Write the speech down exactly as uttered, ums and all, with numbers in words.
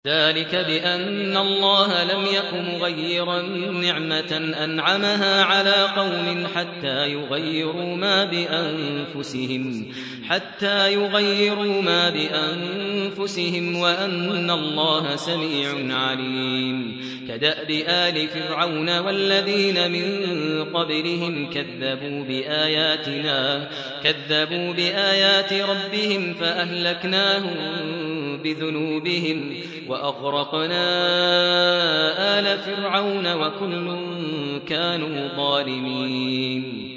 ذلك بأن الله لم يك مغيرا نعمة أنعمها على قوم حتى يغيروا ما بأنفسهم حتى يغيروا ما بأنفسهم وأن الله سميع عليم كدأب آل فرعون والذين من قبلهم كذبوا بآياتنا كذبوا بآيات ربهم فأهلكناهم بذنوبهم وأغرقنا آل فرعون وكل كانوا ظالمين